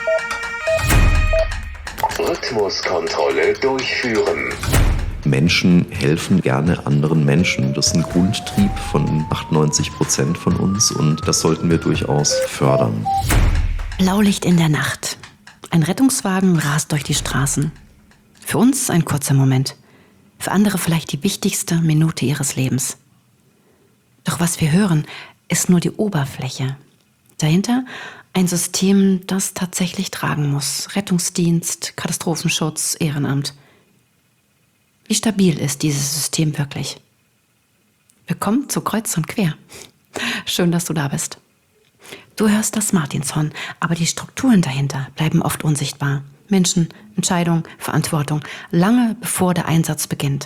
Rhythmuskontrolle durchführen. Menschen helfen gerne anderen Menschen. Das ist ein Grundtrieb von 98% von uns und das sollten wir durchaus fördern. Blaulicht in der Nacht. Ein Rettungswagen rast durch die Straßen. Für uns ein kurzer Moment. Für andere vielleicht die wichtigste Minute ihres Lebens. Doch was wir hören, ist nur die Oberfläche. Dahinter ein System, das tatsächlich tragen muss. Rettungsdienst, Katastrophenschutz, Ehrenamt. Wie stabil ist dieses System wirklich? Willkommen zu Kreuz und Quer. Schön, dass du da bist. Du hörst das Martinshorn, aber die Strukturen dahinter bleiben oft unsichtbar. Menschen, Entscheidung, Verantwortung, lange bevor der Einsatz beginnt.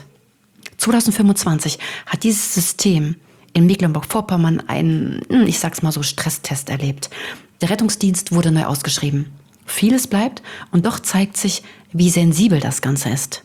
2025 hat dieses System in Mecklenburg-Vorpommern einen, ich sag's mal so, Stresstest erlebt. Der Rettungsdienst wurde neu ausgeschrieben. Vieles bleibt und doch zeigt sich, wie sensibel das Ganze ist.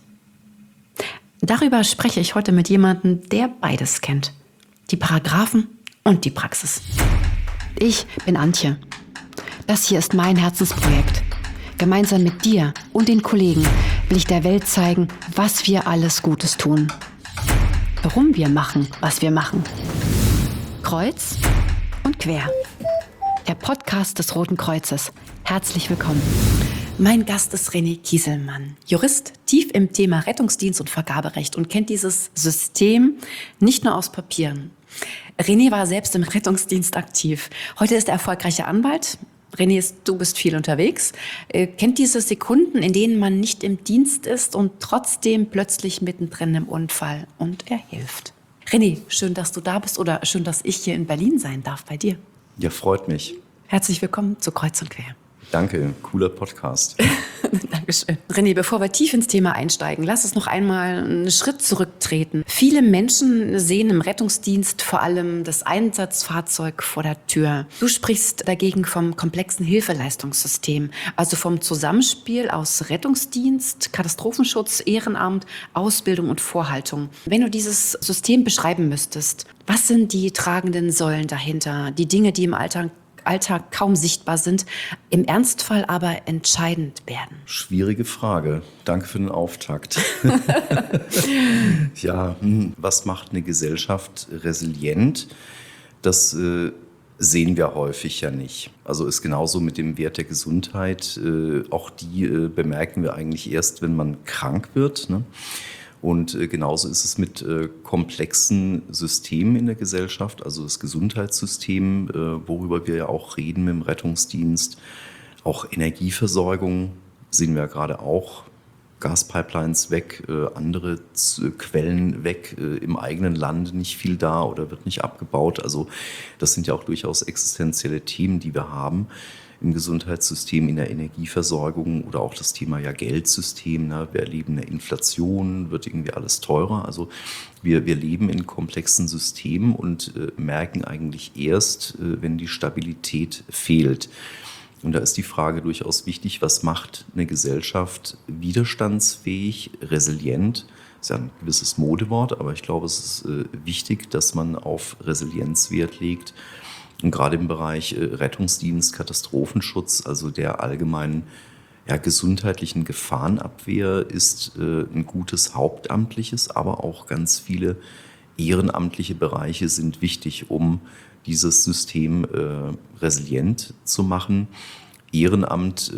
Darüber spreche ich heute mit jemandem, der beides kennt. Die Paragraphen und die Praxis. Ich bin Antje. Das hier ist mein Herzensprojekt. Gemeinsam mit dir und den Kollegen will ich der Welt zeigen, was wir alles Gutes tun. Warum wir machen, was wir machen. Kreuz und Quer. Der Podcast des Roten Kreuzes. Herzlich willkommen. Mein Gast ist René Kieselmann, Jurist, tief im Thema Rettungsdienst und Vergaberecht und kennt dieses System nicht nur aus Papieren. René war selbst im Rettungsdienst aktiv. Heute ist er erfolgreicher Anwalt. René, du bist viel unterwegs, kennt diese Sekunden, in denen man nicht im Dienst ist und trotzdem plötzlich mittendrin im Unfall und er hilft. René, schön, dass du da bist oder schön, dass ich hier in Berlin sein darf bei dir. Ja, freut mich. Herzlich willkommen zu Kreuz und Quer. Danke, cooler Podcast. Dankeschön. René, bevor wir tief ins Thema einsteigen, lass uns noch einmal einen Schritt zurücktreten. Viele Menschen sehen im Rettungsdienst vor allem das Einsatzfahrzeug vor der Tür. Du sprichst dagegen vom komplexen Hilfeleistungssystem, also vom Zusammenspiel aus Rettungsdienst, Katastrophenschutz, Ehrenamt, Ausbildung und Vorhaltung. Wenn du dieses System beschreiben müsstest, was sind die tragenden Säulen dahinter, die Dinge, die im Alltag kaum sichtbar sind, im Ernstfall aber entscheidend werden? Schwierige Frage. Danke für den Auftakt. Ja, was macht eine Gesellschaft resilient? Das sehen wir häufig ja nicht. Also ist genauso mit dem Wert der Gesundheit. Auch die bemerken wir eigentlich erst, wenn man krank wird, ne? Und genauso ist es mit komplexen Systemen in der Gesellschaft, also das Gesundheitssystem, worüber wir ja auch reden mit dem Rettungsdienst. Auch Energieversorgung sehen wir ja gerade auch. Gaspipelines weg, andere Quellen weg, im eigenen Land nicht viel da oder wird nicht abgebaut. Also das sind ja auch durchaus existenzielle Themen, die wir haben im Gesundheitssystem, in der Energieversorgung oder auch das Thema ja Geldsystem. Ne? Wir erleben eine Inflation, wird irgendwie alles teurer. Also wir leben in komplexen Systemen und merken eigentlich erst, wenn die Stabilität fehlt. Und da ist die Frage durchaus wichtig, was macht eine Gesellschaft widerstandsfähig, resilient? Das ist ja ein gewisses Modewort, aber ich glaube, es ist wichtig, dass man auf Resilienz Wert legt. Und gerade im Bereich Rettungsdienst, Katastrophenschutz, also der allgemeinen gesundheitlichen Gefahrenabwehr ist ein gutes hauptamtliches, aber auch ganz viele ehrenamtliche Bereiche sind wichtig, um dieses System resilient zu machen. Ehrenamt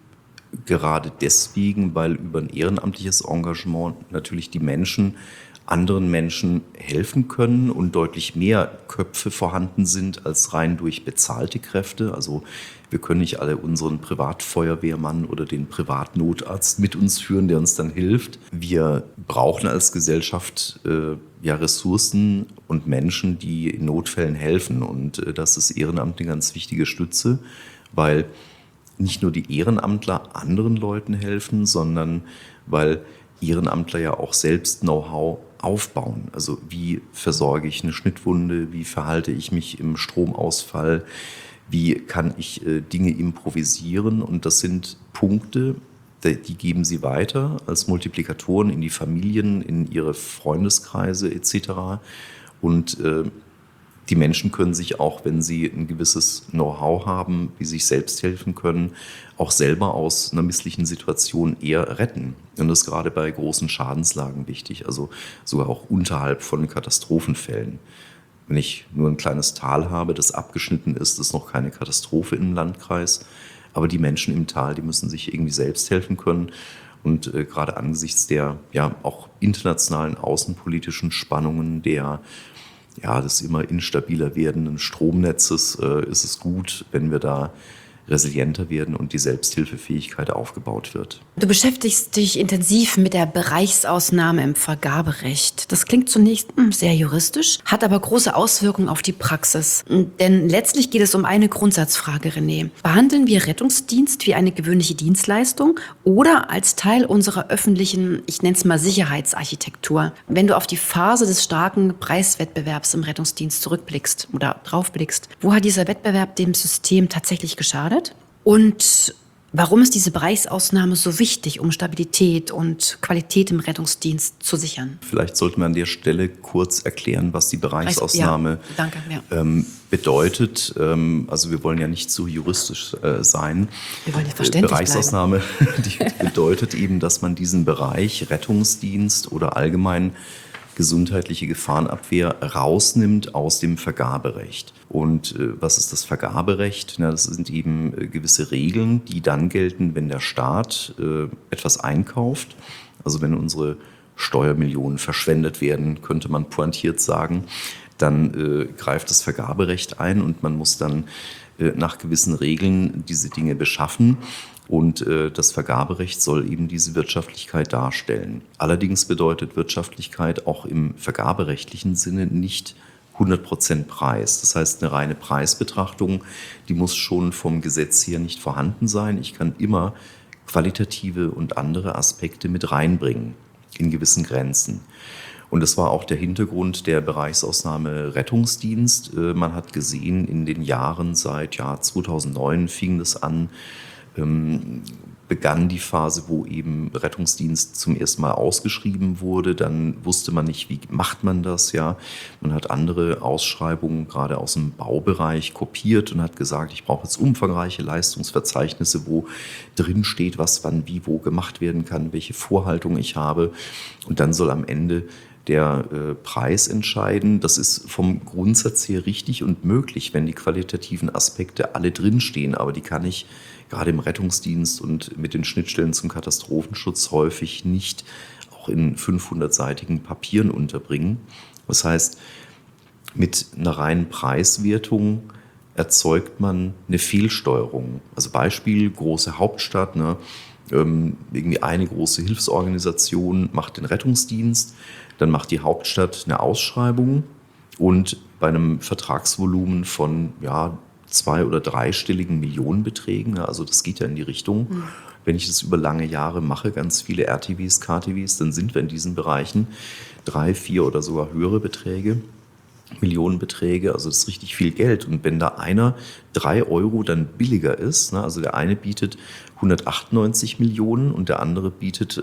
gerade deswegen, weil über ein ehrenamtliches Engagement natürlich die Menschen anderen Menschen helfen können und deutlich mehr Köpfe vorhanden sind als rein durch bezahlte Kräfte. Also wir können nicht alle unseren Privatfeuerwehrmann oder den Privatnotarzt mit uns führen, der uns dann hilft. Wir brauchen als Gesellschaft Ressourcen und Menschen, die in Notfällen helfen. Und das ist Ehrenamt eine ganz wichtige Stütze, weil nicht nur die Ehrenamtler anderen Leuten helfen, sondern weil Ehrenamtler ja auch selbst Know-how aufbauen. Also wie versorge ich eine Schnittwunde, wie verhalte ich mich im Stromausfall, wie kann ich Dinge improvisieren. Und das sind Punkte, die geben sie weiter als Multiplikatoren in die Familien, in ihre Freundeskreise etc. Und Die Menschen können sich auch, wenn sie ein gewisses Know-how haben, wie sie sich selbst helfen können, auch selber aus einer misslichen Situation eher retten. Und das ist gerade bei großen Schadenslagen wichtig, also sogar auch unterhalb von Katastrophenfällen. Wenn ich nur ein kleines Tal habe, das abgeschnitten ist, ist noch keine Katastrophe im Landkreis. Aber die Menschen im Tal, die müssen sich irgendwie selbst helfen können. Und gerade angesichts der auch internationalen außenpolitischen Spannungen, des immer instabiler werdenden Stromnetzes, ist es gut, wenn wir da resilienter werden und die Selbsthilfefähigkeit aufgebaut wird. Du beschäftigst dich intensiv mit der Bereichsausnahme im Vergaberecht. Das klingt zunächst sehr juristisch, hat aber große Auswirkungen auf die Praxis. Denn letztlich geht es um eine Grundsatzfrage, René. Behandeln wir Rettungsdienst wie eine gewöhnliche Dienstleistung oder als Teil unserer öffentlichen, ich nenne es mal Sicherheitsarchitektur? Wenn du auf die Phase des starken Preiswettbewerbs im Rettungsdienst zurückblickst oder draufblickst, wo hat dieser Wettbewerb dem System tatsächlich geschadet? Und warum ist diese Bereichsausnahme so wichtig, um Stabilität und Qualität im Rettungsdienst zu sichern? Vielleicht sollten wir an der Stelle kurz erklären, was die Bereichsausnahme bedeutet. Also wir wollen ja nicht zu juristisch sein. Wir wollen ja verständlich Bereichsausnahme, die bedeutet eben, dass man diesen Bereich Rettungsdienst oder allgemein gesundheitliche Gefahrenabwehr rausnimmt aus dem Vergaberecht. Und was ist das Vergaberecht? Das sind eben gewisse Regeln, die dann gelten, wenn der Staat etwas einkauft. Also wenn unsere Steuermillionen verschwendet werden, könnte man pointiert sagen, dann greift das Vergaberecht ein und man muss dann nach gewissen Regeln diese Dinge beschaffen. Und das Vergaberecht soll eben diese Wirtschaftlichkeit darstellen. Allerdings bedeutet Wirtschaftlichkeit auch im vergaberechtlichen Sinne nicht 100% Preis. Das heißt, eine reine Preisbetrachtung, die muss schon vom Gesetz her nicht vorhanden sein. Ich kann immer qualitative und andere Aspekte mit reinbringen in gewissen Grenzen. Und das war auch der Hintergrund der Bereichsausnahme Rettungsdienst. Man hat gesehen, in den Jahren seit Jahr 2009 fing das an, begann die Phase, wo eben Rettungsdienst zum ersten Mal ausgeschrieben wurde. Dann wusste man nicht, wie macht man das. Ja, man hat andere Ausschreibungen gerade aus dem Baubereich kopiert und hat gesagt, ich brauche jetzt umfangreiche Leistungsverzeichnisse, wo drin steht, was wann wie wo gemacht werden kann, welche Vorhaltung ich habe. Und dann soll am Ende der Preis entscheiden. Das ist vom Grundsatz her richtig und möglich, wenn die qualitativen Aspekte alle drinstehen. Aber die kann ich gerade im Rettungsdienst und mit den Schnittstellen zum Katastrophenschutz häufig nicht auch in 500-seitigen Papieren unterbringen. Das heißt, mit einer reinen Preiswertung erzeugt man eine Fehlsteuerung. Also Beispiel, große Hauptstadt, irgendwie eine große Hilfsorganisation macht den Rettungsdienst, dann macht die Hauptstadt eine Ausschreibung und bei einem Vertragsvolumen von 2- oder 3-stelligen Millionenbeträgen, also das geht ja in die Richtung. Wenn ich das über lange Jahre mache, ganz viele RTWs, KTWs, dann sind wir in diesen Bereichen 3, 4 oder sogar höhere Beträge, Millionenbeträge, also das ist richtig viel Geld. Und wenn da einer 3 Euro dann billiger ist, also der eine bietet 198 Millionen und der andere bietet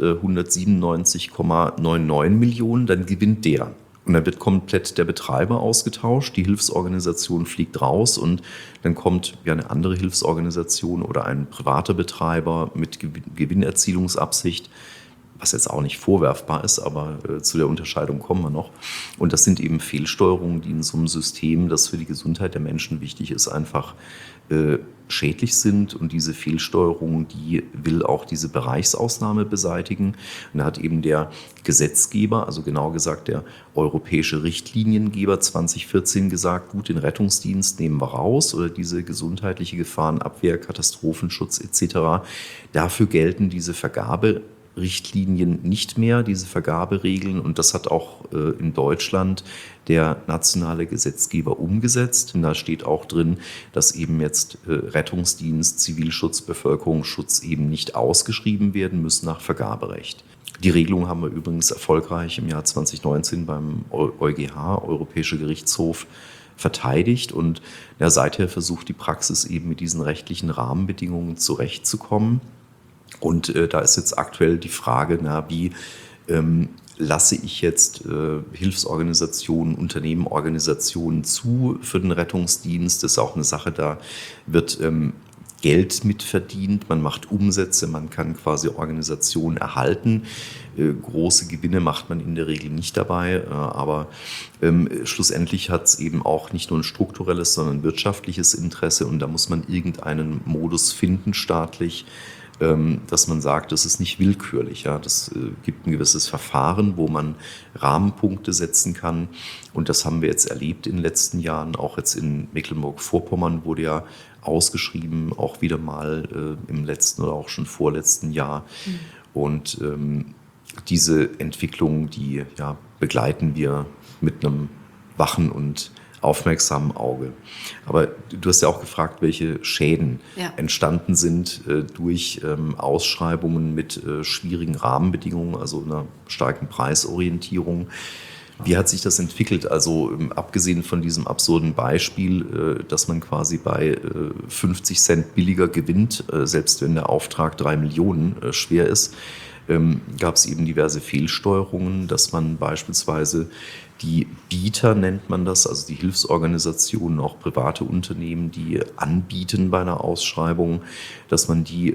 197,99 Millionen, dann gewinnt der. Und dann wird komplett der Betreiber ausgetauscht, die Hilfsorganisation fliegt raus und dann kommt eine andere Hilfsorganisation oder ein privater Betreiber mit Gewinnerzielungsabsicht, was jetzt auch nicht vorwerfbar ist, aber zu der Unterscheidung kommen wir noch. Und das sind eben Fehlsteuerungen, die in so einem System, das für die Gesundheit der Menschen wichtig ist, einfach schädlich sind. Und diese Fehlsteuerung, die will auch diese Bereichsausnahme beseitigen. Und da hat eben der Gesetzgeber, also genau gesagt der europäische Richtliniengeber 2014 gesagt, gut, den Rettungsdienst nehmen wir raus oder diese gesundheitliche Gefahrenabwehr, Katastrophenschutz etc. Dafür gelten diese Vergaberichtlinien nicht mehr, diese Vergaberegeln. Und das hat auch in Deutschland der nationale Gesetzgeber umgesetzt. Und da steht auch drin, dass eben jetzt Rettungsdienst, Zivilschutz, Bevölkerungsschutz eben nicht ausgeschrieben werden müssen nach Vergaberecht. Die Regelung haben wir übrigens erfolgreich im Jahr 2019 beim EuGH, Europäischer Gerichtshof, verteidigt. Und seither versucht die Praxis eben mit diesen rechtlichen Rahmenbedingungen zurechtzukommen. Und da ist jetzt aktuell die Frage, wie lasse ich jetzt Hilfsorganisationen, Unternehmen, Organisationen zu für den Rettungsdienst. Das ist auch eine Sache, da wird Geld mitverdient, man macht Umsätze, man kann quasi Organisationen erhalten. Große Gewinne macht man in der Regel nicht dabei, aber schlussendlich hat es eben auch nicht nur ein strukturelles, sondern ein wirtschaftliches Interesse und da muss man irgendeinen Modus finden staatlich, dass man sagt, das ist nicht willkürlich. Ja? Das gibt ein gewisses Verfahren, wo man Rahmenpunkte setzen kann. Und das haben wir jetzt erlebt in den letzten Jahren. Auch jetzt in Mecklenburg-Vorpommern wurde ja ausgeschrieben, auch wieder mal im letzten oder auch schon vorletzten Jahr. Und diese Entwicklung, die begleiten wir mit einem wachen und aufmerksamen Auge. Aber du hast ja auch gefragt, welche Schäden entstanden sind durch Ausschreibungen mit schwierigen Rahmenbedingungen, also einer starken Preisorientierung. Wie hat sich das entwickelt? Also abgesehen von diesem absurden Beispiel, dass man quasi bei 50 Cent billiger gewinnt, selbst wenn der Auftrag 3 Millionen schwer ist, gab es eben diverse Fehlsteuerungen, dass man beispielsweise die Bieter, nennt man das, also die Hilfsorganisationen, auch private Unternehmen, die anbieten bei einer Ausschreibung, dass man die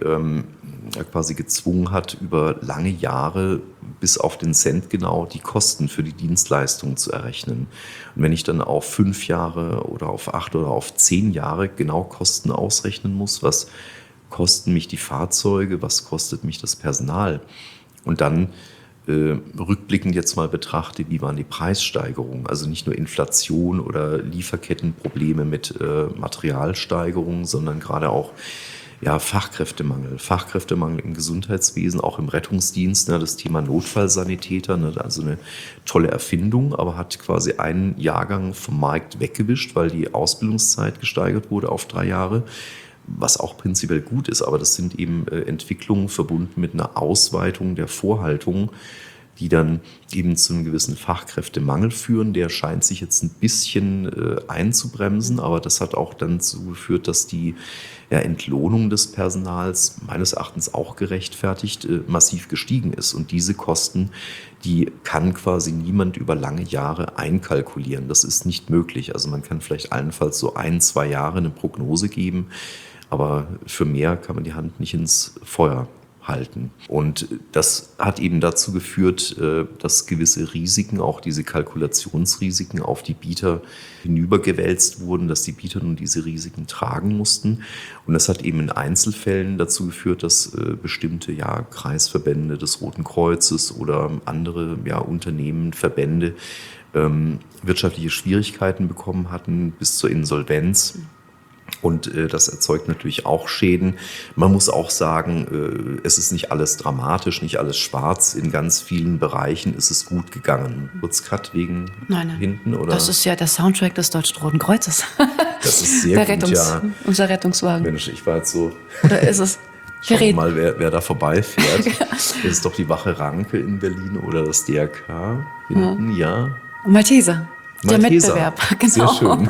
quasi gezwungen hat, über lange Jahre bis auf den Cent genau die Kosten für die Dienstleistung zu errechnen. Und wenn ich dann auf 5 Jahre oder auf 8 oder auf 10 Jahre genau Kosten ausrechnen muss, was kosten mich die Fahrzeuge, was kostet mich das Personal? Und dann rückblickend jetzt mal betrachte, wie waren die Preissteigerungen? Also nicht nur Inflation oder Lieferkettenprobleme mit Materialsteigerungen, sondern gerade auch Fachkräftemangel. Fachkräftemangel im Gesundheitswesen, auch im Rettungsdienst. Ne, das Thema Notfallsanitäter, ne, also eine tolle Erfindung, aber hat quasi einen Jahrgang vom Markt weggewischt, weil die Ausbildungszeit gesteigert wurde auf 3 Jahre. Was auch prinzipiell gut ist, aber das sind eben Entwicklungen verbunden mit einer Ausweitung der Vorhaltung, die dann eben zu einem gewissen Fachkräftemangel führen. Der scheint sich jetzt ein bisschen einzubremsen, aber das hat auch dann dazu geführt, dass die Entlohnung des Personals meines Erachtens auch gerechtfertigt massiv gestiegen ist. Und diese Kosten, die kann quasi niemand über lange Jahre einkalkulieren. Das ist nicht möglich. Also man kann vielleicht allenfalls so 1, 2 Jahre eine Prognose geben, aber für mehr kann man die Hand nicht ins Feuer halten. Und das hat eben dazu geführt, dass gewisse Risiken, auch diese Kalkulationsrisiken, auf die Bieter hinübergewälzt wurden, dass die Bieter nun diese Risiken tragen mussten. Und das hat eben in Einzelfällen dazu geführt, dass bestimmte Kreisverbände des Roten Kreuzes oder andere Unternehmen, Verbände wirtschaftliche Schwierigkeiten bekommen hatten bis zur Insolvenz. Und das erzeugt natürlich auch Schäden. Man muss auch sagen, es ist nicht alles dramatisch, nicht alles schwarz. In ganz vielen Bereichen ist es gut gegangen. Kurzcut wegen hinten? Oder? Das ist ja der Soundtrack des Deutschen Roten Kreuzes. Das ist sehr gut, Unser Rettungswagen. Mensch, ich war jetzt so... Oder ist es? Schau mal, wer da vorbeifährt. Das ist doch die Wache Ranke in Berlin oder das DRK hinten, Malteser. Der Wettbewerb, genau. Sehr schön.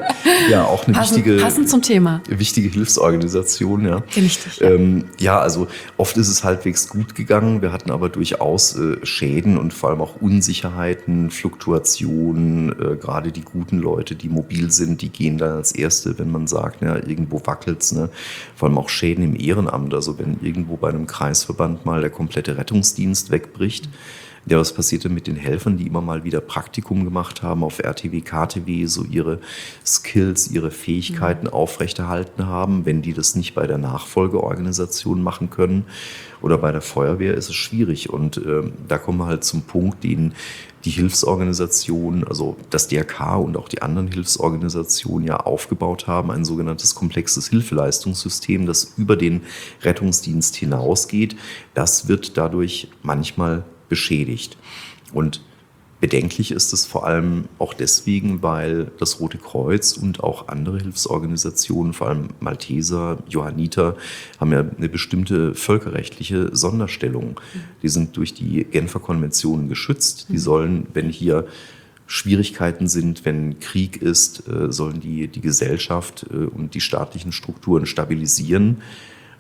Ja, auch eine passend zum Thema. Wichtige Hilfsorganisation, ja. Richtig. Also oft ist es halbwegs gut gegangen. Wir hatten aber durchaus Schäden und vor allem auch Unsicherheiten, Fluktuationen. Gerade die guten Leute, die mobil sind, die gehen dann als Erste, wenn man sagt, irgendwo wackelt's. Ne? Vor allem auch Schäden im Ehrenamt. Also wenn irgendwo bei einem Kreisverband mal der komplette Rettungsdienst wegbricht. Ja, was passierte mit den Helfern, die immer mal wieder Praktikum gemacht haben auf RTW, KTW, so ihre Skills, ihre Fähigkeiten aufrechterhalten haben, wenn die das nicht bei der Nachfolgeorganisation machen können oder bei der Feuerwehr, ist es schwierig. Und da kommen wir halt zum Punkt, den die Hilfsorganisationen, also das DRK und auch die anderen Hilfsorganisationen aufgebaut haben, ein sogenanntes komplexes Hilfeleistungssystem, das über den Rettungsdienst hinausgeht. Das wird dadurch manchmal beschädigt. Und bedenklich ist es vor allem auch deswegen, weil das Rote Kreuz und auch andere Hilfsorganisationen, vor allem Malteser, Johanniter, haben ja eine bestimmte völkerrechtliche Sonderstellung. Die sind durch die Genfer Konventionen geschützt. Die sollen, wenn hier Schwierigkeiten sind, wenn Krieg ist, sollen die Gesellschaft und die staatlichen Strukturen stabilisieren.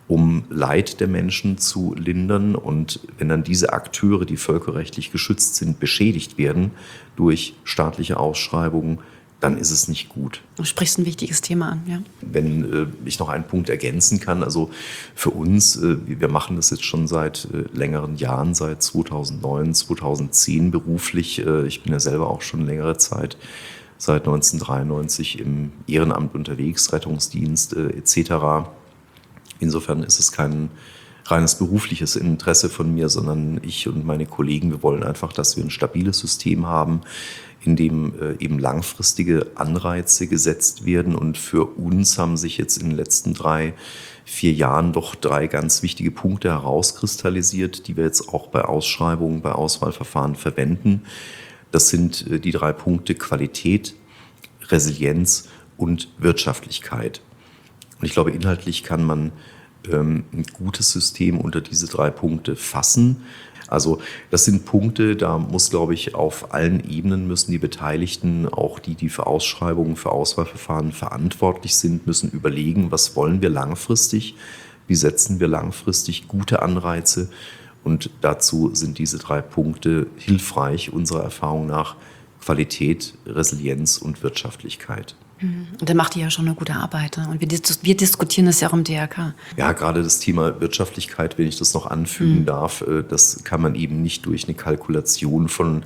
um Leid der Menschen zu lindern. Und wenn dann diese Akteure, die völkerrechtlich geschützt sind, beschädigt werden durch staatliche Ausschreibungen, dann ist es nicht gut. Du sprichst ein wichtiges Thema an, ja. Wenn ich noch einen Punkt ergänzen kann, also für uns, wir machen das jetzt schon seit längeren Jahren, seit 2009, 2010 beruflich. Ich bin ja selber auch schon längere Zeit, seit 1993 im Ehrenamt unterwegs, Rettungsdienst etc. Insofern ist es kein reines berufliches Interesse von mir, sondern ich und meine Kollegen, wir wollen einfach, dass wir ein stabiles System haben, in dem eben langfristige Anreize gesetzt werden. Und für uns haben sich jetzt in den letzten 3-4 Jahren doch 3 ganz wichtige Punkte herauskristallisiert, die wir jetzt auch bei Ausschreibungen, bei Auswahlverfahren verwenden. Das sind die 3 Punkte Qualität, Resilienz und Wirtschaftlichkeit. Und ich glaube, inhaltlich kann man ein gutes System unter diese 3 Punkte fassen. Also das sind Punkte, da muss, glaube ich, auf allen Ebenen müssen die Beteiligten, auch die für Ausschreibungen, für Auswahlverfahren verantwortlich sind, müssen überlegen, was wollen wir langfristig, wie setzen wir langfristig gute Anreize. Und dazu sind diese 3 Punkte hilfreich, unserer Erfahrung nach: Qualität, Resilienz und Wirtschaftlichkeit. Und da macht ihr ja schon eine gute Arbeit. Ne? Und wir diskutieren das ja auch im DRK. Ja, gerade das Thema Wirtschaftlichkeit, wenn ich das noch anfügen darf, das kann man eben nicht durch eine Kalkulation von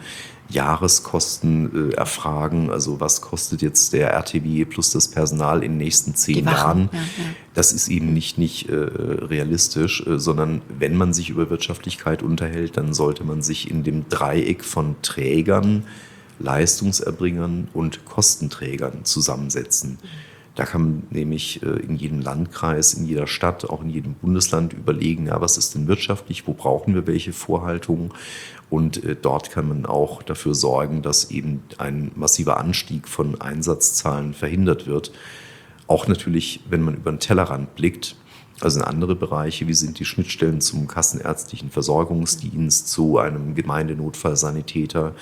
Jahreskosten erfragen. Also was kostet jetzt der RTW plus das Personal in den nächsten 10 Jahren? Ja. Das ist eben nicht realistisch, sondern wenn man sich über Wirtschaftlichkeit unterhält, dann sollte man sich in dem Dreieck von Trägern, Leistungserbringern und Kostenträgern zusammensetzen. Da kann man nämlich in jedem Landkreis, in jeder Stadt, auch in jedem Bundesland überlegen, ja, was ist denn wirtschaftlich, wo brauchen wir welche Vorhaltungen? Und dort kann man auch dafür sorgen, dass eben ein massiver Anstieg von Einsatzzahlen verhindert wird. Auch natürlich, wenn man über den Tellerrand blickt, also in andere Bereiche, wie sind die Schnittstellen zum kassenärztlichen Versorgungsdienst, zu einem Gemeindenotfallsanitäter,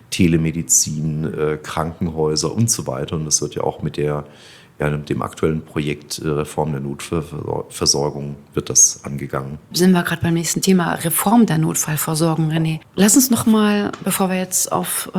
Telemedizin, Krankenhäuser und so weiter. Und das wird ja auch mit dem aktuellen Projekt Reform der Notfallversorgung wird das angegangen. Sind wir gerade beim nächsten Thema, Reform der Notfallversorgung, René. Lass uns noch mal, bevor wir jetzt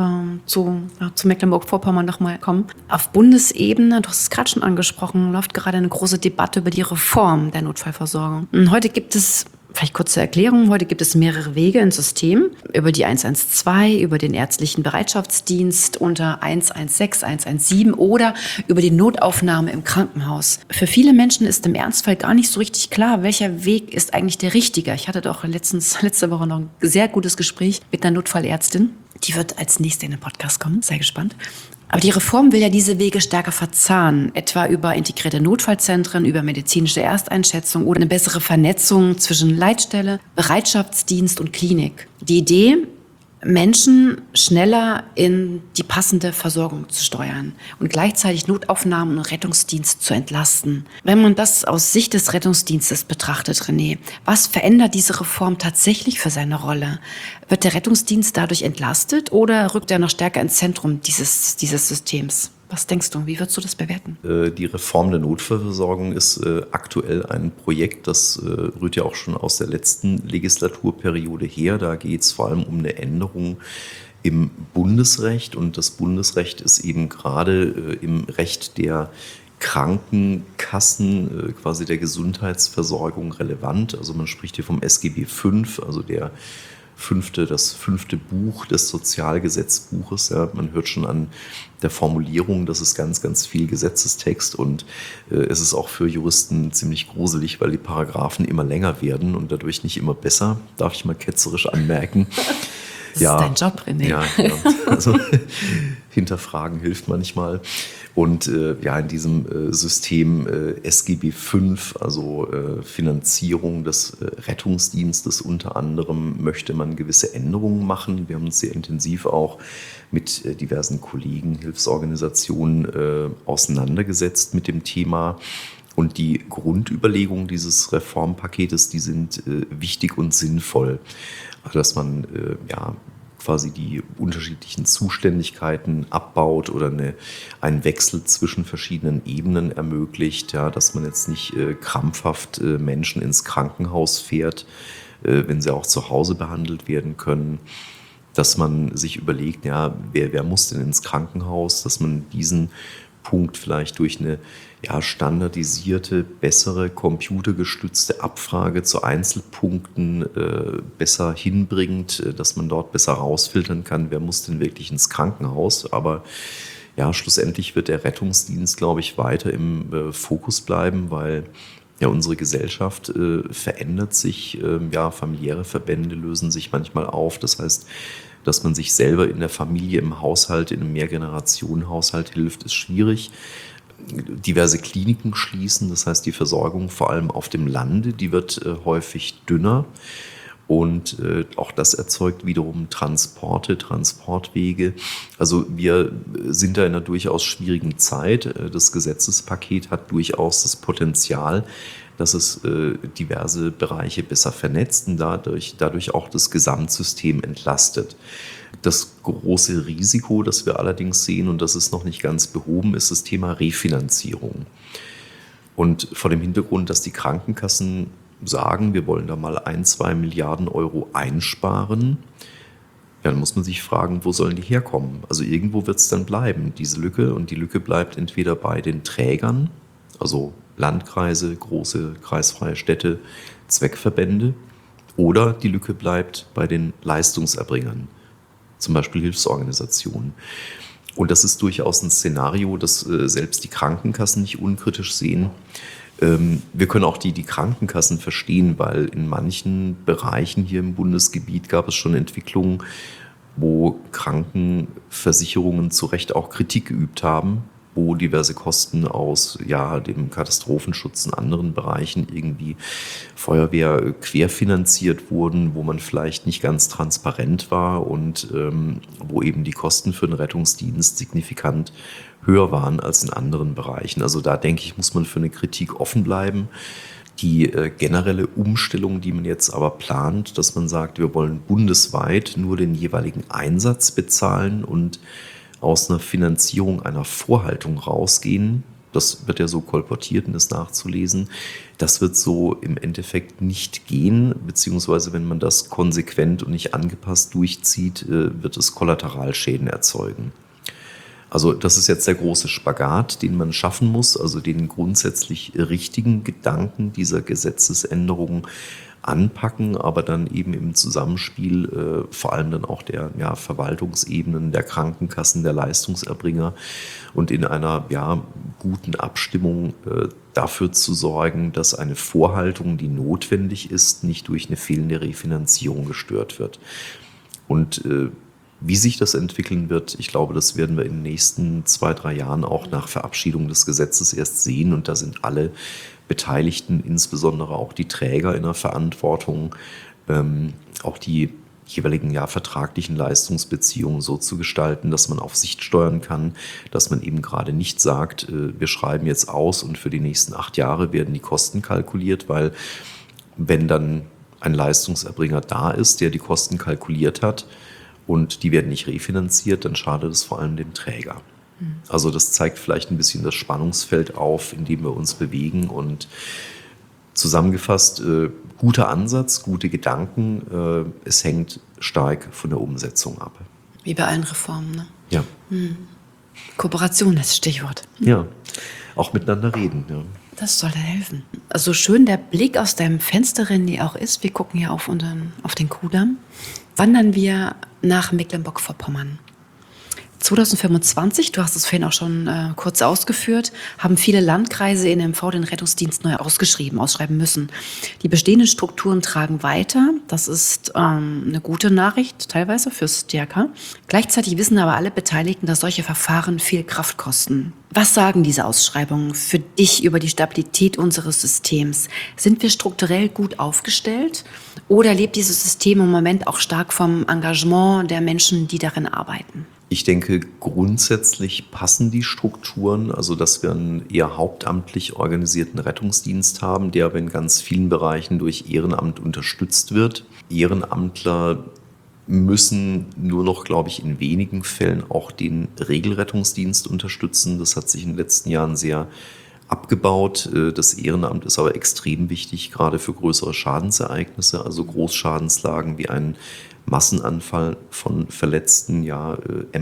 zu Mecklenburg-Vorpommern noch mal kommen, auf Bundesebene, du hast es gerade schon angesprochen, läuft gerade eine große Debatte über die Reform der Notfallversorgung. Und heute gibt es, vielleicht kurze Erklärung, heute gibt es mehrere Wege ins System, über die 112, über den ärztlichen Bereitschaftsdienst unter 116, 117 oder über die Notaufnahme im Krankenhaus. Für viele Menschen ist im Ernstfall gar nicht so richtig klar, welcher Weg ist eigentlich der richtige. Ich hatte doch letzte Woche noch ein sehr gutes Gespräch mit einer Notfallärztin. Die wird als nächste in den Podcast kommen, sehr gespannt. Aber die Reform will ja diese Wege stärker verzahnen, etwa über integrierte Notfallzentren, über medizinische Ersteinschätzung oder eine bessere Vernetzung zwischen Leitstelle, Bereitschaftsdienst und Klinik. Die Idee, Menschen schneller in die passende Versorgung zu steuern und gleichzeitig Notaufnahmen und Rettungsdienst zu entlasten. Wenn man das aus Sicht des Rettungsdienstes betrachtet, René, was verändert diese Reform tatsächlich für seine Rolle? Wird der Rettungsdienst dadurch entlastet oder rückt er noch stärker ins Zentrum dieses Systems? Was denkst du, wie würdest du das bewerten? Die Reform der Notfallversorgung ist aktuell ein Projekt, das rührt ja auch schon aus der letzten Legislaturperiode her. Da geht es vor allem um eine Änderung im Bundesrecht. Und das Bundesrecht ist eben gerade im Recht der Krankenkassen, quasi der Gesundheitsversorgung relevant. Also man spricht hier vom SGB V, also das 5. Buch des Sozialgesetzbuches. Ja, man hört schon an der Formulierung, das ist ganz, ganz viel Gesetzestext und es ist auch für Juristen ziemlich gruselig, weil die Paragraphen immer länger werden und dadurch nicht immer besser, darf ich mal ketzerisch anmerken. Das ist dein Job, René. Ja, also hinterfragen hilft manchmal. Und in diesem System SGB V, also Finanzierung des Rettungsdienstes unter anderem, möchte man gewisse Änderungen machen. Wir haben uns sehr intensiv auch mit diversen Kollegen, Hilfsorganisationen auseinandergesetzt mit dem Thema. Und die Grundüberlegungen dieses Reformpaketes, die sind wichtig und sinnvoll. Also dass man quasi die unterschiedlichen Zuständigkeiten abbaut oder einen Wechsel zwischen verschiedenen Ebenen ermöglicht, ja, dass man jetzt nicht krampfhaft Menschen ins Krankenhaus fährt, wenn sie auch zu Hause behandelt werden können, dass man sich überlegt, ja, wer muss denn ins Krankenhaus, dass man diesen Punkt vielleicht durch eine standardisierte, bessere, computergestützte Abfrage zu Einzelpunkten besser hinbringt, dass man dort besser rausfiltern kann, wer muss denn wirklich ins Krankenhaus. Aber ja, schlussendlich wird der Rettungsdienst, glaube ich, weiter im Fokus bleiben, weil ja unsere Gesellschaft verändert sich. Familiäre Verbände lösen sich manchmal auf. Das heißt, dass man sich selber in der Familie, im Haushalt, in einem Mehrgenerationenhaushalt hilft, ist schwierig. Diverse Kliniken schließen, das heißt die Versorgung vor allem auf dem Lande, die wird häufig dünner und auch das erzeugt wiederum Transportwege. Also wir sind da in einer durchaus schwierigen Zeit. Das Gesetzespaket hat durchaus das Potenzial, dass es diverse Bereiche besser vernetzt und dadurch auch das Gesamtsystem entlastet. Das große Risiko, das wir allerdings sehen, und das ist noch nicht ganz behoben, ist das Thema Refinanzierung. Und vor dem Hintergrund, dass die Krankenkassen sagen, wir wollen da mal 1-2 Milliarden Euro einsparen, dann muss man sich fragen, wo sollen die herkommen? Also irgendwo wird es dann bleiben, diese Lücke. Und die Lücke bleibt entweder bei den Trägern, also Landkreise, große kreisfreie Städte, Zweckverbände, oder die Lücke bleibt bei den Leistungserbringern, zum Beispiel Hilfsorganisationen. Und das ist durchaus ein Szenario, das selbst die Krankenkassen nicht unkritisch sehen. Wir können auch die Krankenkassen verstehen, weil in manchen Bereichen hier im Bundesgebiet gab es schon Entwicklungen, wo Krankenversicherungen zu Recht auch Kritik geübt haben, wo diverse Kosten aus dem Katastrophenschutz in anderen Bereichen irgendwie Feuerwehr querfinanziert wurden, wo man vielleicht nicht ganz transparent war und wo eben die Kosten für den Rettungsdienst signifikant höher waren als in anderen Bereichen. Also da denke ich, muss man für eine Kritik offen bleiben. Die generelle Umstellung, die man jetzt aber plant, dass man sagt, wir wollen bundesweit nur den jeweiligen Einsatz bezahlen und aus einer Finanzierung einer Vorhaltung rausgehen, das wird ja so kolportiert und ist nachzulesen, das wird so im Endeffekt nicht gehen, beziehungsweise wenn man das konsequent und nicht angepasst durchzieht, wird es Kollateralschäden erzeugen. Also das ist jetzt der große Spagat, den man schaffen muss, also den grundsätzlich richtigen Gedanken dieser Gesetzesänderung anpacken, aber dann eben im Zusammenspiel vor allem dann auch der Verwaltungsebenen, der Krankenkassen, der Leistungserbringer und in einer guten Abstimmung dafür zu sorgen, dass eine Vorhaltung, die notwendig ist, nicht durch eine fehlende Refinanzierung gestört wird. Und wie sich das entwickeln wird, ich glaube, das werden wir in den nächsten 2-3 Jahren auch nach Verabschiedung des Gesetzes erst sehen. Und da sind alle Beteiligten, insbesondere auch die Träger in der Verantwortung, auch die jeweiligen vertraglichen Leistungsbeziehungen so zu gestalten, dass man auf Sicht steuern kann, dass man eben gerade nicht sagt, wir schreiben jetzt aus und für die nächsten 8 Jahre werden die Kosten kalkuliert, weil wenn dann ein Leistungserbringer da ist, der die Kosten kalkuliert hat, und die werden nicht refinanziert, dann schadet es vor allem dem Träger. Also das zeigt vielleicht ein bisschen das Spannungsfeld auf, in dem wir uns bewegen. Und zusammengefasst, guter Ansatz, gute Gedanken. Es hängt stark von der Umsetzung ab. Wie bei allen Reformen, ne? Ja. Kooperation ist das Stichwort. Ja, auch miteinander reden. Ja. Das soll helfen. Also schön der Blick aus deinem Fenster, René, auch ist. Wir gucken hier auf den Kudamm. Wandern wir nach Mecklenburg-Vorpommern. 2025, du hast es vorhin auch schon kurz ausgeführt, haben viele Landkreise in MV den Rettungsdienst neu ausschreiben müssen. Die bestehenden Strukturen tragen weiter. Das ist eine gute Nachricht, teilweise fürs DRK. Gleichzeitig wissen aber alle Beteiligten, dass solche Verfahren viel Kraft kosten. Was sagen diese Ausschreibungen für dich über die Stabilität unseres Systems? Sind wir strukturell gut aufgestellt oder lebt dieses System im Moment auch stark vom Engagement der Menschen, die darin arbeiten? Ich denke, grundsätzlich passen die Strukturen, also dass wir einen eher hauptamtlich organisierten Rettungsdienst haben, der aber in ganz vielen Bereichen durch Ehrenamt unterstützt wird. Ehrenamtler müssen nur noch, glaube ich, in wenigen Fällen auch den Regelrettungsdienst unterstützen. Das hat sich in den letzten Jahren sehr abgebaut. Das Ehrenamt ist aber extrem wichtig, gerade für größere Schadensereignisse, also Großschadenslagen wie ein Massenanfall von Verletzten, ja,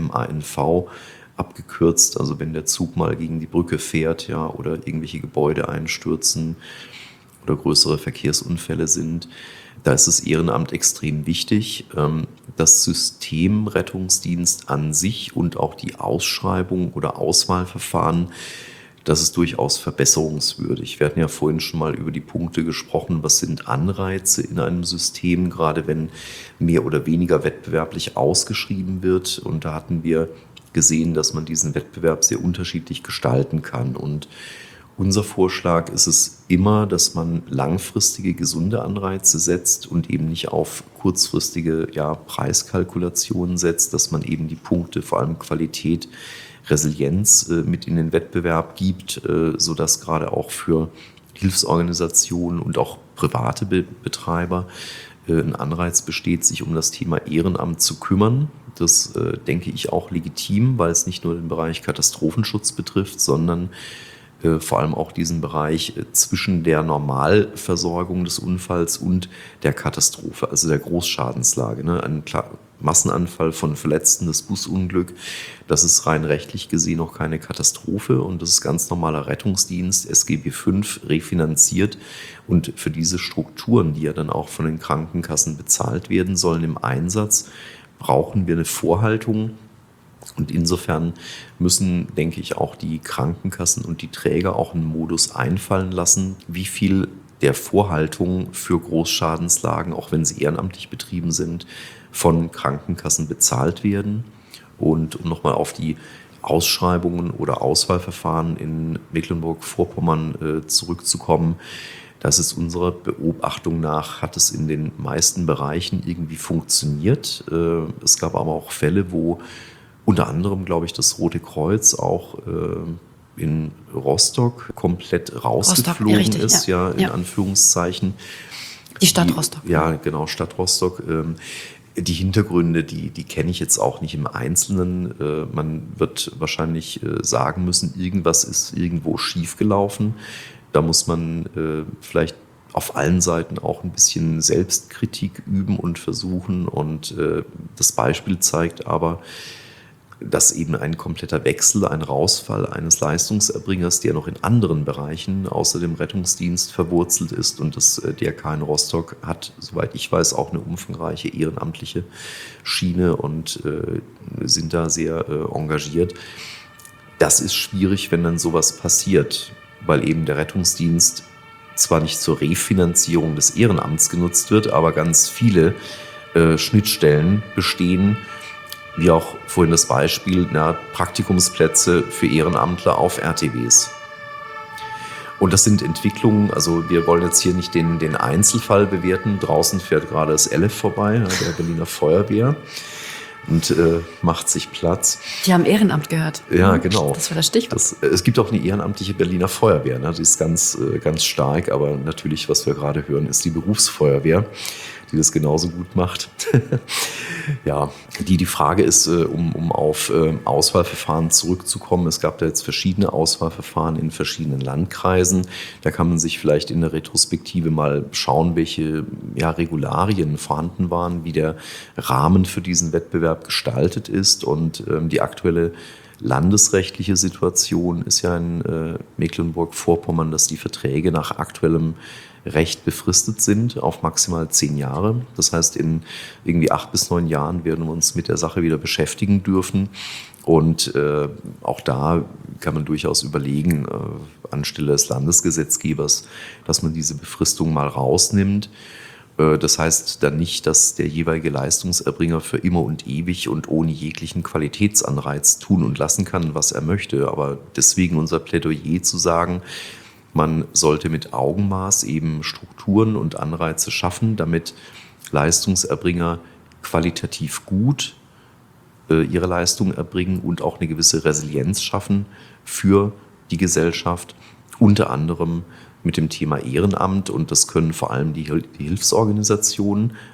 MANV abgekürzt, also wenn der Zug mal gegen die Brücke fährt, ja, oder irgendwelche Gebäude einstürzen oder größere Verkehrsunfälle sind. Da ist das Ehrenamt extrem wichtig. Das System Rettungsdienst an sich und auch die Ausschreibung oder Auswahlverfahren, das ist durchaus verbesserungswürdig. Wir hatten ja vorhin schon mal über die Punkte gesprochen, was sind Anreize in einem System, gerade wenn mehr oder weniger wettbewerblich ausgeschrieben wird. Und da hatten wir gesehen, dass man diesen Wettbewerb sehr unterschiedlich gestalten kann. Und unser Vorschlag ist es immer, dass man langfristige, gesunde Anreize setzt und eben nicht auf kurzfristige, ja, Preiskalkulationen setzt, dass man eben die Punkte, vor allem Qualität, Resilienz mit in den Wettbewerb gibt, sodass gerade auch für Hilfsorganisationen und auch private Betreiber ein Anreiz besteht, sich um das Thema Ehrenamt zu kümmern. Das denke ich auch legitim, weil es nicht nur den Bereich Katastrophenschutz betrifft, sondern vor allem auch diesen Bereich zwischen der Normalversorgung des Unfalls und der Katastrophe, also der Großschadenslage. Ne? Ein Massenanfall von Verletzten, das Busunglück, das ist rein rechtlich gesehen noch keine Katastrophe und das ist ganz normaler Rettungsdienst, SGB V, refinanziert. Und für diese Strukturen, die ja dann auch von den Krankenkassen bezahlt werden sollen im Einsatz, brauchen wir eine Vorhaltung. Und insofern müssen, denke ich, auch die Krankenkassen und die Träger auch einen Modus einfallen lassen, wie viel der Vorhaltung für Großschadenslagen, auch wenn sie ehrenamtlich betrieben sind, von Krankenkassen bezahlt werden. Und um nochmal auf die Ausschreibungen oder Auswahlverfahren in Mecklenburg-Vorpommern zurückzukommen, das ist unserer Beobachtung nach, hat es in den meisten Bereichen irgendwie funktioniert. Es gab aber auch Fälle, wo unter anderem, glaube ich, das Rote Kreuz auch in Rostock komplett rausgeflogen richtig, ist, ja, in Anführungszeichen. Die Stadt Rostock. Ja, genau, Stadt Rostock. Die Hintergründe, die kenne ich jetzt auch nicht im Einzelnen. Man wird wahrscheinlich sagen müssen, irgendwas ist irgendwo schiefgelaufen. Da muss man vielleicht auf allen Seiten auch ein bisschen Selbstkritik üben und versuchen. Und das Beispiel zeigt aber, dass eben ein kompletter Wechsel, ein Rausfall eines Leistungserbringers, der noch in anderen Bereichen außer dem Rettungsdienst verwurzelt ist. Und das DRK in Rostock hat, soweit ich weiß, auch eine umfangreiche ehrenamtliche Schiene und sind da sehr engagiert. Das ist schwierig, wenn dann sowas passiert, weil eben der Rettungsdienst zwar nicht zur Refinanzierung des Ehrenamts genutzt wird, aber ganz viele Schnittstellen bestehen, wie auch vorhin das Beispiel, Praktikumsplätze für Ehrenamtler auf RTWs. Und das sind Entwicklungen, also wir wollen jetzt hier nicht den Einzelfall bewerten. Draußen fährt gerade das LF vorbei, der Berliner Feuerwehr, und macht sich Platz. Die haben Ehrenamt gehört. Ja, genau. Das war das Stichwort. Es gibt auch eine ehrenamtliche Berliner Feuerwehr, ne? Die ist ganz stark, aber natürlich, was wir gerade hören, ist die Berufsfeuerwehr, die das genauso gut macht. Ja, die Frage ist, um auf Auswahlverfahren zurückzukommen. Es gab da jetzt verschiedene Auswahlverfahren in verschiedenen Landkreisen. Da kann man sich vielleicht in der Retrospektive mal schauen, welche Regularien vorhanden waren, wie der Rahmen für diesen Wettbewerb gestaltet ist. Und die aktuelle landesrechtliche Situation ist ja in Mecklenburg-Vorpommern, dass die Verträge nach aktuellem Recht befristet sind auf maximal 10 Jahre. Das heißt, in irgendwie 8 bis 9 Jahren werden wir uns mit der Sache wieder beschäftigen dürfen. Und auch da kann man durchaus überlegen, anstelle des Landesgesetzgebers, dass man diese Befristung mal rausnimmt. Das heißt dann nicht, dass der jeweilige Leistungserbringer für immer und ewig und ohne jeglichen Qualitätsanreiz tun und lassen kann, was er möchte. Aber deswegen unser Plädoyer zu sagen, man sollte mit Augenmaß eben Strukturen und Anreize schaffen, damit Leistungserbringer qualitativ gut ihre Leistung erbringen und auch eine gewisse Resilienz schaffen für die Gesellschaft, unter anderem mit dem Thema Ehrenamt. Und das können vor allem die Hilfsorganisationen,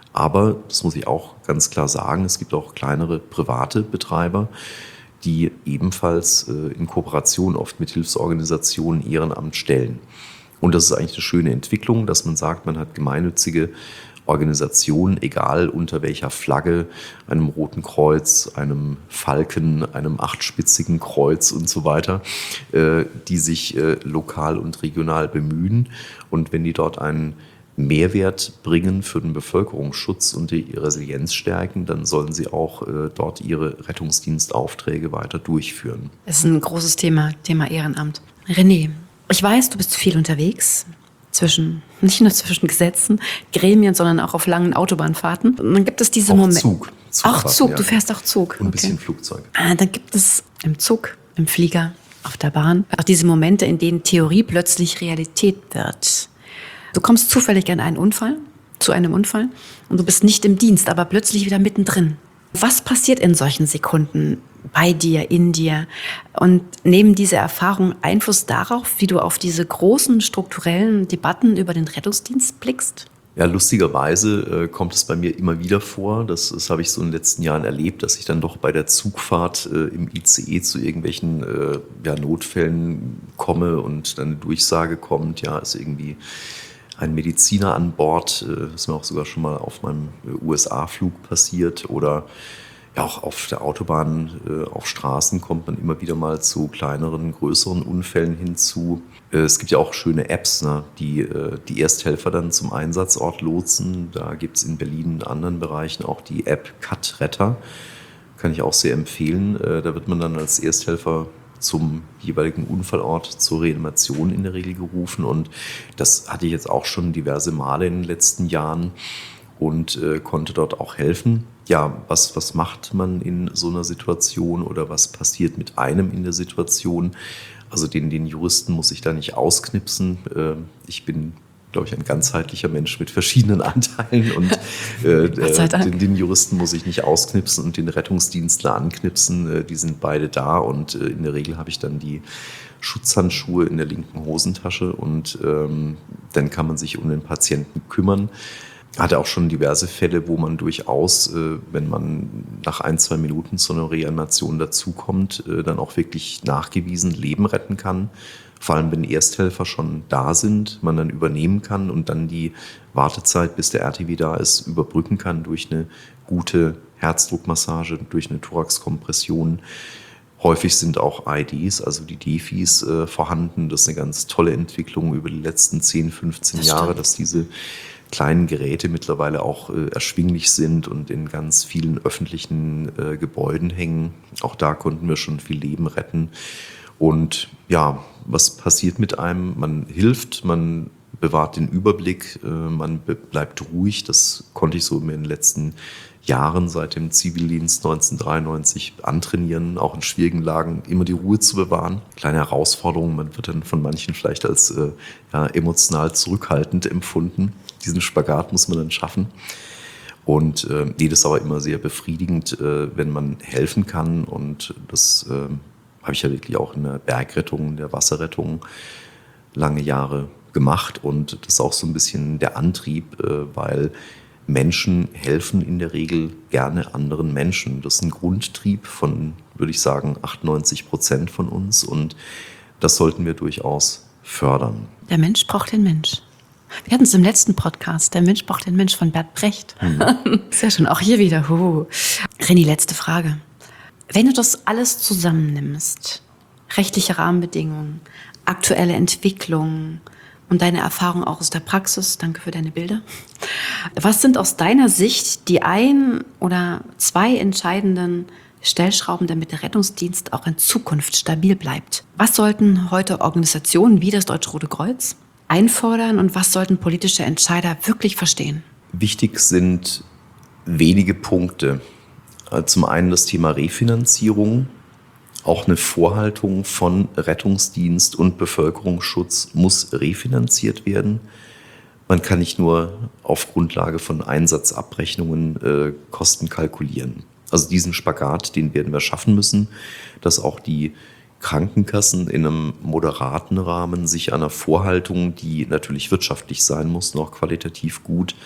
Aber, das muss ich auch ganz klar sagen, es gibt auch kleinere private Betreiber, die ebenfalls in Kooperation oft mit Hilfsorganisationen Ehrenamt stellen. Und das ist eigentlich eine schöne Entwicklung, dass man sagt, man hat gemeinnützige Organisationen, egal unter welcher Flagge, einem Roten Kreuz, einem Falken, einem achtspitzigen Kreuz und so weiter, die sich lokal und regional bemühen. Und wenn die dort einen Mehrwert bringen für den Bevölkerungsschutz und die Resilienz stärken, dann sollen sie auch dort ihre Rettungsdienstaufträge weiter durchführen. Das ist ein großes Thema Ehrenamt. René, ich weiß, du bist viel unterwegs, nicht nur zwischen Gesetzen, Gremien, sondern auch auf langen Autobahnfahrten. Und dann gibt es diese Momente. Auch Zug, du fährst auch Zug. Und ein bisschen Flugzeug. Dann gibt es im Zug, im Flieger, auf der Bahn auch diese Momente, in denen Theorie plötzlich Realität wird. Du kommst zufällig zu einem Unfall und du bist nicht im Dienst, aber plötzlich wieder mittendrin. Was passiert in solchen Sekunden bei dir, in dir? Und nehmen diese Erfahrungen Einfluss darauf, wie du auf diese großen strukturellen Debatten über den Rettungsdienst blickst? Ja, lustigerweise kommt es bei mir immer wieder vor. Das habe ich so in den letzten Jahren erlebt, dass ich dann doch bei der Zugfahrt im ICE zu irgendwelchen Notfällen komme und dann eine Durchsage kommt, ja, ist irgendwie ein Mediziner an Bord. Das ist mir auch sogar schon mal auf meinem USA-Flug passiert. Oder ja, auch auf der Autobahn, auf Straßen kommt man immer wieder mal zu kleineren, größeren Unfällen hinzu. Es gibt ja auch schöne Apps, ne, die die Ersthelfer dann zum Einsatzort lotsen. Da gibt es in Berlin in anderen Bereichen auch die App Cut-Retter. Kann ich auch sehr empfehlen. Da wird man dann als Ersthelfer zum jeweiligen Unfallort zur Reanimation in der Regel gerufen. Und das hatte ich jetzt auch schon diverse Male in den letzten Jahren und konnte dort auch helfen. Ja, was macht man in so einer Situation oder was passiert mit einem in der Situation? Also den Juristen muss ich da nicht ausknipsen. Ich bin, glaube ich, ein ganzheitlicher Mensch mit verschiedenen Anteilen und den Juristen muss ich nicht ausknipsen und den Rettungsdienstler anknipsen. Die sind beide da und in der Regel habe ich dann die Schutzhandschuhe in der linken Hosentasche und dann kann man sich um den Patienten kümmern. Hatte auch schon diverse Fälle, wo man durchaus, wenn man nach 1-2 Minuten zu einer Reanimation dazukommt, dann auch wirklich nachgewiesen Leben retten kann. Vor allem, wenn Ersthelfer schon da sind, man dann übernehmen kann und dann die Wartezeit, bis der RTW da ist, überbrücken kann durch eine gute Herzdruckmassage, durch eine Thoraxkompression. Häufig sind auch IDs, also die Defis, vorhanden. Das ist eine ganz tolle Entwicklung über die letzten 10, 15 Jahre, dass diese kleinen Geräte mittlerweile auch erschwinglich sind und in ganz vielen öffentlichen Gebäuden hängen. Auch da konnten wir schon viel Leben retten. Und ja, was passiert mit einem? Man hilft, man bewahrt den Überblick, man bleibt ruhig. Das konnte ich so in den letzten Jahren seit dem Zivildienst 1993 antrainieren, auch in schwierigen Lagen immer die Ruhe zu bewahren. Kleine Herausforderungen, man wird dann von manchen vielleicht als emotional zurückhaltend empfunden. Diesen Spagat muss man dann schaffen. Und das ist aber immer sehr befriedigend, wenn man helfen kann. Und das habe ich ja wirklich auch in der Bergrettung, in der Wasserrettung lange Jahre gemacht. Und das ist auch so ein bisschen der Antrieb, weil Menschen helfen in der Regel gerne anderen Menschen. Das ist ein Grundtrieb von, würde ich sagen, 98% von uns. Und das sollten wir durchaus fördern. Der Mensch braucht den Mensch. Wir hatten es im letzten Podcast, der Mensch braucht den Mensch von Bert Brecht. Sehr schön, auch hier wieder. René, letzte Frage. Wenn du das alles zusammennimmst, rechtliche Rahmenbedingungen, aktuelle Entwicklungen und deine Erfahrung auch aus der Praxis, danke für deine Bilder. Was sind aus deiner Sicht die 1 oder 2 entscheidenden Stellschrauben, damit der Rettungsdienst auch in Zukunft stabil bleibt? Was sollten heute Organisationen wie das Deutsche Rote Kreuz einfordern und was sollten politische Entscheider wirklich verstehen? Wichtig sind wenige Punkte. Zum einen das Thema Refinanzierung. Auch eine Vorhaltung von Rettungsdienst und Bevölkerungsschutz muss refinanziert werden. Man kann nicht nur auf Grundlage von Einsatzabrechnungen Kosten kalkulieren. Also diesen Spagat, den werden wir schaffen müssen, dass auch die Krankenkassen in einem moderaten Rahmen sich einer Vorhaltung, die natürlich wirtschaftlich sein muss, noch qualitativ gut,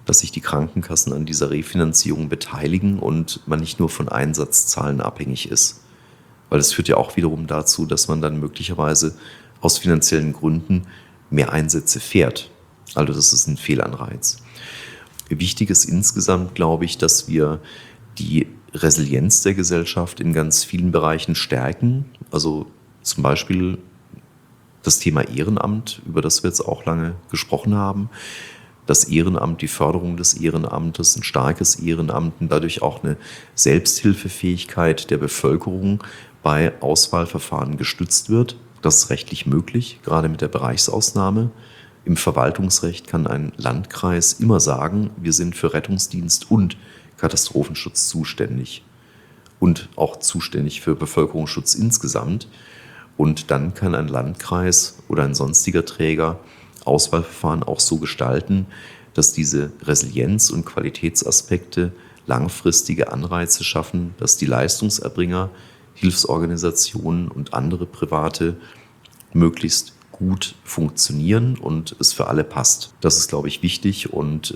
dass sich die Krankenkassen an dieser Refinanzierung beteiligen und man nicht nur von Einsatzzahlen abhängig ist. Weil das führt ja auch wiederum dazu, dass man dann möglicherweise aus finanziellen Gründen mehr Einsätze fährt. Also das ist ein Fehlanreiz. Wichtig ist insgesamt, glaube ich, dass wir die Resilienz der Gesellschaft in ganz vielen Bereichen stärken. Also zum Beispiel das Thema Ehrenamt, über das wir jetzt auch lange gesprochen haben. Das Ehrenamt, die Förderung des Ehrenamtes, ein starkes Ehrenamt und dadurch auch eine Selbsthilfefähigkeit der Bevölkerung bei Auswahlverfahren gestützt wird. Das ist rechtlich möglich, gerade mit der Bereichsausnahme. Im Verwaltungsrecht kann ein Landkreis immer sagen, wir sind für Rettungsdienst und Katastrophenschutz zuständig und auch zuständig für Bevölkerungsschutz insgesamt. Und dann kann ein Landkreis oder ein sonstiger Träger Auswahlverfahren auch so gestalten, dass diese Resilienz- und Qualitätsaspekte langfristige Anreize schaffen, dass die Leistungserbringer, Hilfsorganisationen und andere Private möglichst gut funktionieren und es für alle passt. Das ist, glaube ich, wichtig. Und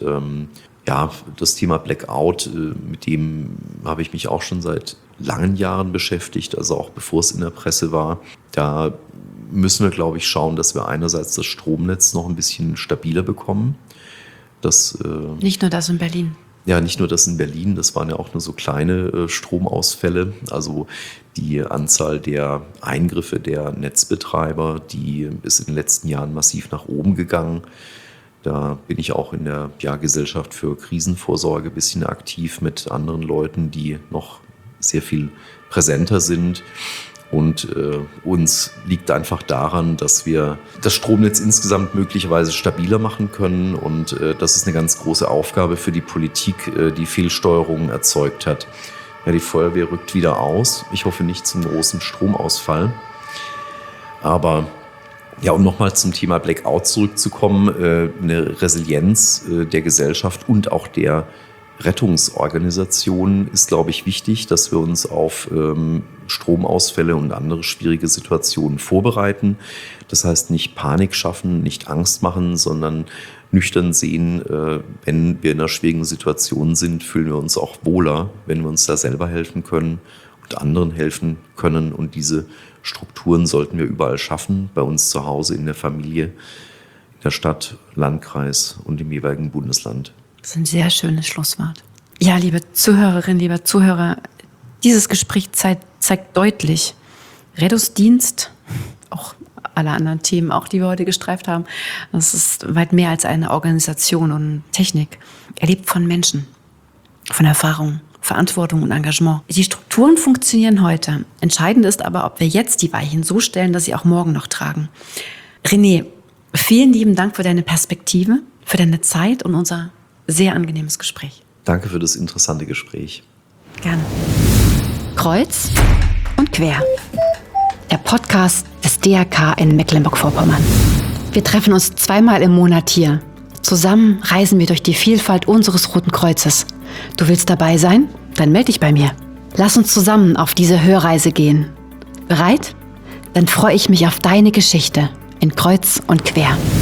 das Thema Blackout, mit dem habe ich mich auch schon seit langen Jahren beschäftigt, also auch bevor es in der Presse war. Da müssen wir, glaube ich, schauen, dass wir einerseits das Stromnetz noch ein bisschen stabiler bekommen. Nicht nur das in Berlin. Ja, nicht nur das in Berlin, das waren ja auch nur so kleine Stromausfälle. Also die Anzahl der Eingriffe der Netzbetreiber, die ist in den letzten Jahren massiv nach oben gegangen. Da bin ich auch in der Gesellschaft für Krisenvorsorge ein bisschen aktiv mit anderen Leuten, die noch sehr viel präsenter sind. Und uns liegt einfach daran, dass wir das Stromnetz insgesamt möglicherweise stabiler machen können. Und das ist eine ganz große Aufgabe für die Politik, die Fehlsteuerungen erzeugt hat. Ja, die Feuerwehr rückt wieder aus. Ich hoffe nicht zum großen Stromausfall. Aber ja, um nochmal zum Thema Blackout zurückzukommen, eine Resilienz der Gesellschaft und auch der Rettungsorganisation ist, glaube ich, wichtig, dass wir uns auf Stromausfälle und andere schwierige Situationen vorbereiten. Das heißt, nicht Panik schaffen, nicht Angst machen, sondern nüchtern sehen, wenn wir in einer schwierigen Situation sind, fühlen wir uns auch wohler, wenn wir uns da selber helfen können und anderen helfen können. Und diese Strukturen sollten wir überall schaffen, bei uns zu Hause, in der Familie, in der Stadt, Landkreis und im jeweiligen Bundesland. Das ist ein sehr schönes Schlusswort. Ja, liebe Zuhörerinnen, lieber Zuhörer, dieses Gespräch zeigt deutlich, Rettungsdienst, auch alle anderen Themen, auch die wir heute gestreift haben, das ist weit mehr als eine Organisation und Technik. Er lebt von Menschen, von Erfahrung, Verantwortung und Engagement. Die Strukturen funktionieren heute. Entscheidend ist aber, ob wir jetzt die Weichen so stellen, dass sie auch morgen noch tragen. René, vielen lieben Dank für deine Perspektive, für deine Zeit und unser sehr angenehmes Gespräch. Danke für das interessante Gespräch. Gerne. Kreuz und quer. Der Podcast des DRK in Mecklenburg-Vorpommern. Wir treffen uns 2-mal im Monat hier. Zusammen reisen wir durch die Vielfalt unseres Roten Kreuzes. Du willst dabei sein? Dann melde dich bei mir. Lass uns zusammen auf diese Hörreise gehen. Bereit? Dann freue ich mich auf deine Geschichte in Kreuz und Quer.